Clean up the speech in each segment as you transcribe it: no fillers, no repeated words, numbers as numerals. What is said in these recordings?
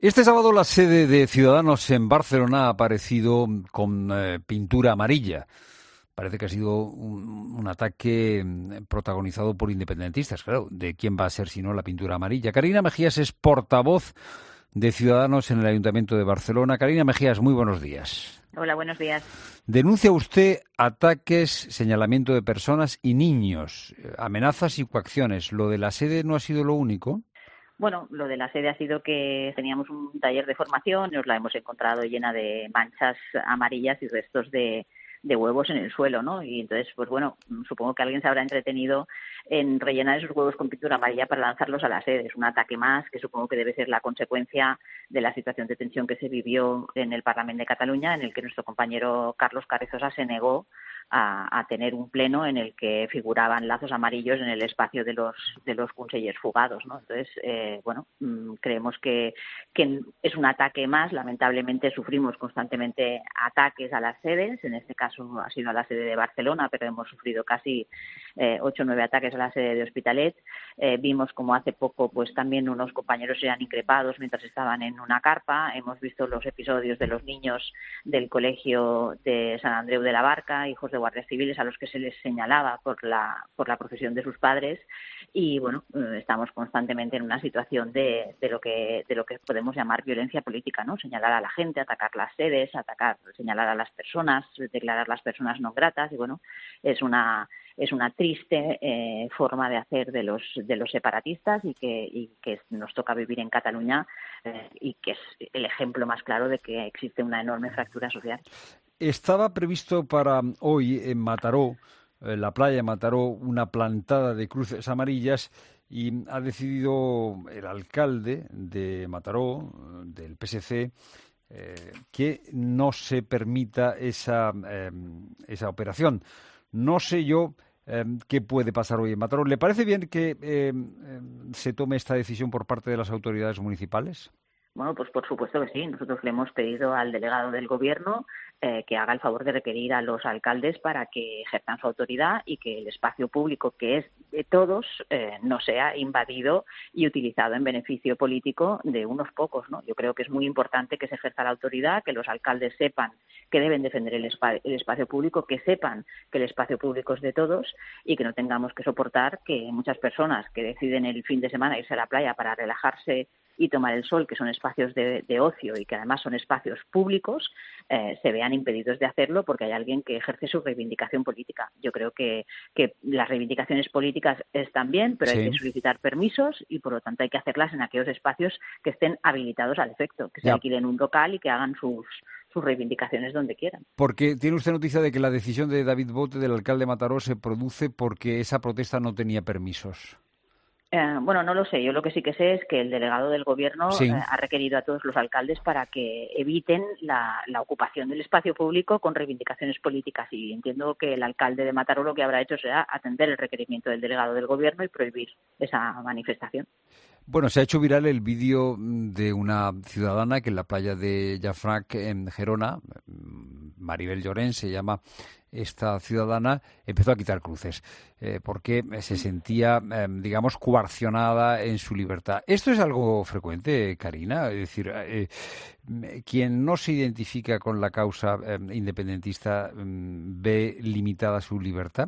Este sábado la sede de Ciudadanos en Barcelona ha aparecido con pintura amarilla. Parece que ha sido un ataque protagonizado por independentistas. Claro, ¿de quién va a ser si no la pintura amarilla? Carina Mejías es portavoz de Ciudadanos en el Ayuntamiento de Barcelona. Carina Mejías, muy buenos días. Hola, buenos días. Denuncia usted ataques, señalamiento de personas y niños, amenazas y coacciones. ¿Lo de la sede no ha sido lo único? Bueno, lo de la sede ha sido que teníamos un taller de formación y nos la hemos encontrado llena de manchas amarillas y restos de huevos en el suelo, ¿no? Y entonces, pues bueno, supongo que alguien se habrá entretenido en rellenar esos huevos con pintura amarilla para lanzarlos a la sede. Es un ataque más que supongo que debe ser la consecuencia de la situación de tensión que se vivió en el Parlamento de Cataluña, en el que nuestro compañero Carlos Carrizosa se negó a tener un pleno en el que figuraban lazos amarillos en el espacio de los consellers fugados, ¿no? Entonces, creemos que es un ataque más. Lamentablemente sufrimos constantemente ataques a las sedes. En este caso ha sido a la sede de Barcelona, pero hemos sufrido casi 8 o 9 ataques a la sede de Hospitalet. Vimos como hace poco pues también unos compañeros eran increpados mientras estaban en una carpa. Hemos visto los episodios de los niños del colegio de Sant Andreu de la Barca, hijos de guardias civiles a los que se les señalaba por la profesión de sus padres. Y bueno, estamos constantemente en una situación de lo que podemos llamar violencia política, ¿no? Señalar a la gente, atacar las sedes, señalar a las personas, declarar las personas no gratas. Y bueno, es una triste forma de hacer de los separatistas y que nos toca vivir en Cataluña y que es el ejemplo más claro de que existe una enorme fractura social. Estaba previsto para hoy en Mataró, la playa de Mataró, una plantada de cruces amarillas y ha decidido el alcalde de Mataró, del PSC, que no se permita esa operación. No sé yo qué puede pasar hoy en Mataró. ¿Le parece bien que se tome esta decisión por parte de las autoridades municipales? Bueno, pues por supuesto que sí. Nosotros le hemos pedido al delegado del Gobierno que haga el favor de requerir a los alcaldes para que ejerzan su autoridad y que el espacio público, que es de todos, no sea invadido y utilizado en beneficio político de unos pocos, ¿no? Yo creo que es muy importante que se ejerza la autoridad, que los alcaldes sepan que deben defender el espacio público, que sepan que el espacio público es de todos y que no tengamos que soportar que muchas personas que deciden el fin de semana irse a la playa para relajarse y tomar el sol, que son espacios de ocio y que además son espacios públicos, se vean impedidos de hacerlo porque hay alguien que ejerce su reivindicación política. Yo creo que las reivindicaciones políticas están bien, pero hay que solicitar permisos y por lo tanto hay que hacerlas en aquellos espacios que estén habilitados al efecto, que se alquilen un local y que hagan sus reivindicaciones donde quieran. Porque tiene usted noticia de que la decisión de David Bote, del alcalde de Mataró, se produce porque esa protesta no tenía permisos. Bueno, no lo sé. Yo lo que sí que sé es que el delegado del Gobierno ha requerido a todos los alcaldes para que eviten la ocupación del espacio público con reivindicaciones políticas. Y entiendo que el alcalde de Mataró lo que habrá hecho será atender el requerimiento del delegado del Gobierno y prohibir esa manifestación. Bueno, se ha hecho viral el vídeo de una ciudadana que en la playa de Llafranc, en Gerona, Maribel Llorens se llama esta ciudadana, empezó a quitar cruces porque se sentía, digamos, coaccionada en su libertad. ¿Esto es algo frecuente, Carina? Es decir, quien no se identifica con la causa independentista ve limitada su libertad.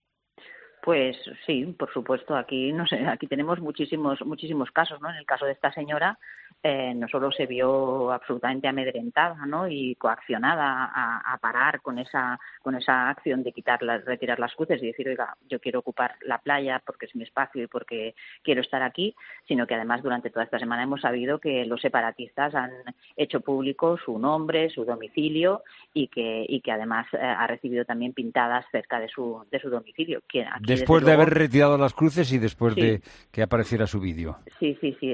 Pues sí, por supuesto. Aquí no sé, aquí tenemos muchísimos casos, ¿no? En el caso de esta señora, no solo se vio absolutamente amedrentada, ¿no? Y coaccionada a parar con esa acción de retirar las cruces y decir, oiga, yo quiero ocupar la playa porque es mi espacio y porque quiero estar aquí, sino que además durante toda esta semana hemos sabido que los separatistas han hecho público su nombre, su domicilio y que además ha recibido también pintadas cerca de su domicilio. Después de haber retirado las cruces y después de que apareciera su vídeo. Sí.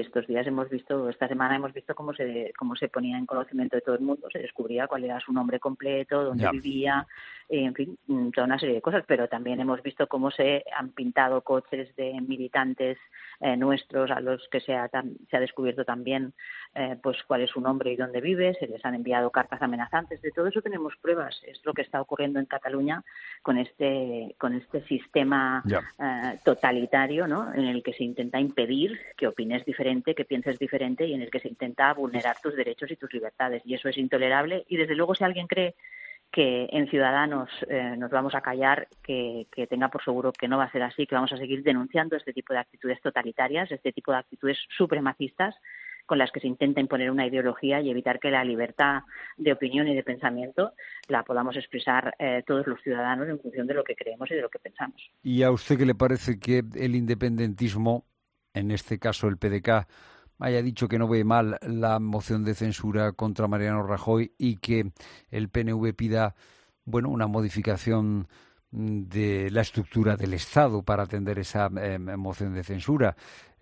Esta semana hemos visto cómo se ponía en conocimiento de todo el mundo, se descubría cuál era su nombre completo, dónde vivía, en fin, toda una serie de cosas, pero también hemos visto cómo se han pintado coches de militantes nuestros a los que se ha descubierto también pues cuál es su nombre y dónde vive, se les han enviado cartas amenazantes. De todo eso tenemos pruebas. Es lo que está ocurriendo en Cataluña con este sistema totalitario, ¿no? En el que se intenta impedir que opines diferente, que pienses diferente y en el que se intenta vulnerar tus derechos y tus libertades. Y eso es intolerable. Y desde luego, si alguien cree que en Ciudadanos nos vamos a callar, que tenga por seguro que no va a ser así, que vamos a seguir denunciando este tipo de actitudes totalitarias, este tipo de actitudes supremacistas con las que se intenta imponer una ideología y evitar que la libertad de opinión y de pensamiento la podamos expresar todos los ciudadanos en función de lo que creemos y de lo que pensamos. ¿Y a usted qué le parece que el independentismo, en este caso el PDK, haya dicho que no ve mal la moción de censura contra Mariano Rajoy y que el PNV pida, bueno, una modificación de la estructura del Estado para atender esa moción de censura?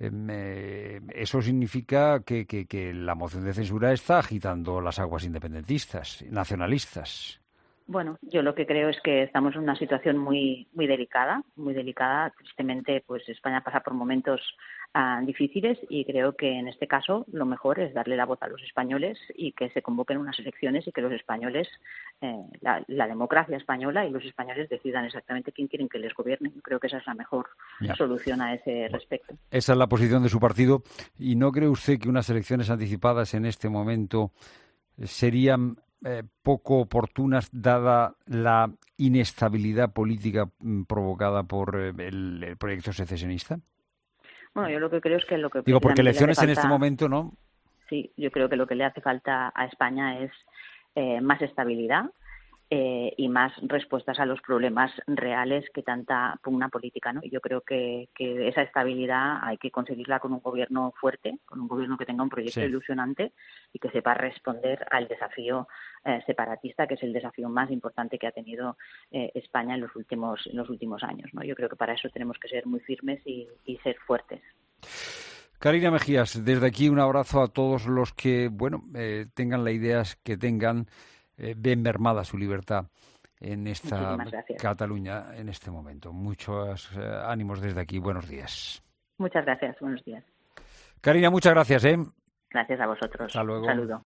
Eso significa que la moción de censura está agitando las aguas independentistas, nacionalistas. Bueno, yo lo que creo es que estamos en una situación muy delicada, muy delicada. Tristemente, pues España pasa por momentos difíciles y creo que en este caso lo mejor es darle la voz a los españoles y que se convoquen unas elecciones y que los españoles, la democracia española y los españoles decidan exactamente quién quieren que les gobierne. Yo creo que esa es la mejor solución a ese respecto. Esa es la posición de su partido. ¿Y no cree usted que unas elecciones anticipadas en este momento serían poco oportunas dada la inestabilidad política provocada por el proyecto secesionista? Bueno, yo lo que creo es que lo que... Digo, porque elecciones en este momento, ¿no? Sí, yo creo que lo que le hace falta a España es más estabilidad y más respuestas a los problemas reales que tanta pugna política, ¿no? Yo creo que esa estabilidad hay que conseguirla con un gobierno fuerte, con un gobierno que tenga un proyecto ilusionante y que sepa responder al desafío separatista, que es el desafío más importante que ha tenido España en los últimos años, ¿no? Yo creo que para eso tenemos que ser muy firmes y ser fuertes. Carina Mejías, desde aquí un abrazo a todos los que, tengan las ideas que tengan, ven mermada su libertad en esta Cataluña en este momento. Muchos ánimos desde aquí. Buenos días. Muchas gracias. Buenos días. Carina, muchas gracias. Gracias a vosotros. Hasta luego. Un saludo.